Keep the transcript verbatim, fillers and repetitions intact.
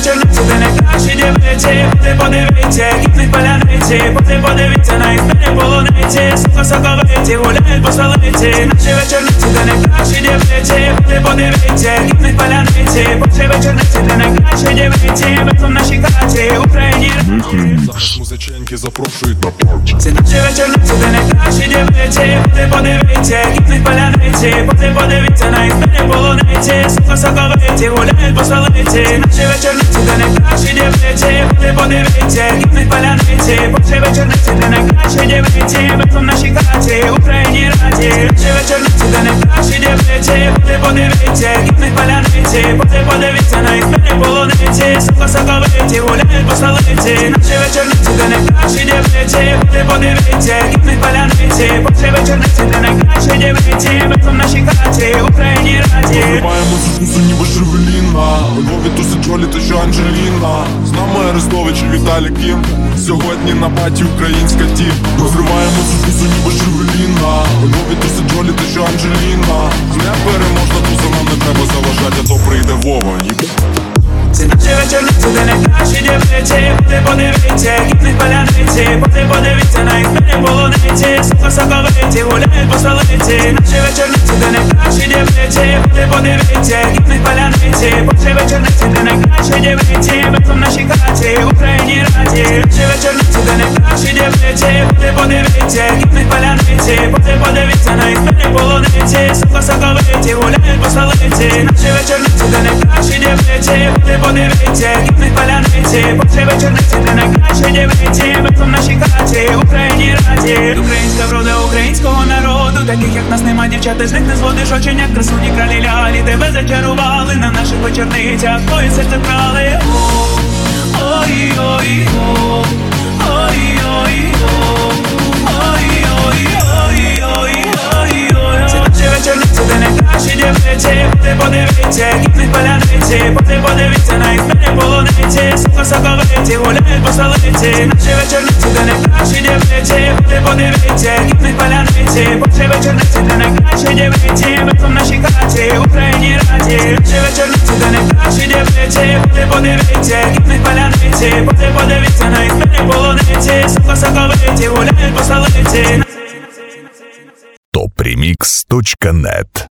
вечорниці, де найкращі дівниці. Ти подивіться, які в них паляниці. Ти подивіться на їх спини полуниці. Сука соковиті, гуляють по столиці. Наші вечорниці, де найкращі дівниці. Ти подивіться, які в них паляниці. Наші вечорниці, де найкращі дівниці. Вином наші хаті, Україні раді. Зараз музиченьки запрошують на парті. Це наші вечорниці, де найкращі дівниці. Ти подивіться, які в них паляниці. Ти подивіться на їх спини полуниці. Сука соковиті, гуляють по столиці. Наші вечорниці, де найкращі дівниці. Ти подивіться, які в них паляниці. Наші вечорниці, де найкращі дівниці. Вином наші хаті, Україні раді. Наші вечорниці, де найкращі дівниці. Ти подивіться, які в них паляниці. Ти подивіться на їх спини полуниці. Сука соковиті, гуляють по столиці. Наші вечорниці, де найкращі дівниці. Ти подивіться, які в них паляниці. Наші вечорниці, де найкращі дівниці. Вином наші хаті, Україні раді. Розриваємо цю вкусу ніби Шевеліна. У Львові то Сиджолі, то що Анджеліна. З нами Арестович і Віталій Кім. Сьогодні на паті українська тім. Розриваємо цю вкусу ніби Шевеліна. У Львові то Сиджолі, то що Анджеліна. Не переможна туза, нам не треба заважати, а то прийде Вова. Це наші вечорниці, де найкращі дівниці. Ти подивіться, які в них паляниці. Ти подивіться на їх спини полуниці. Сука соковиті, гуляють по столиці. Наші вечорниці, де найкращі дівниці. Ти подивіться, які в них паляниці. Наші вечорниці, де найкращі дівниці. Вином наші хаті, Україні раді. Наші вечорниці, де найкращі дівниці. Ти подивіться, які в них паляниці. Ти подивіться на їх спини полуниці. Сука соковиті, гуляють по столиці. Наші вечорниці, де найкращі дівниці. Ти подивіться, які в них паляниці. Наші вечорниці, де найкращі дівниці. Вином наші хаті, Україні раді. Українська врода українського народу. Таких як нас нема, дівчата, з них не зводиш очень, як красуні кралі лялі. Тебе зачарували на наших вечорницях. Твоє серце вкрали. Ой-ой-ой. Ой-ой-ой. Ой-ой-ой. Це наші вечорниці, де найкращі дівниці. Ти подивіться, які в них паляниці. Ти подивіться на їх спини полуниці. Сука соковиті, гуляють по столиці. Наші вечорниці, де найкращі дівниці. Ти подивіться, які в них паляниці. Наші вечорниці, де найкращі дівниці. Вином наші хаті, Україні раді. Наші вечорниці, де найкращі дівниці. Ти подивіться, які в них паляниці. Ти подивіться на їх спини полуниці. Сука соковиті, гуляють по столиці. топ ремікс точка нет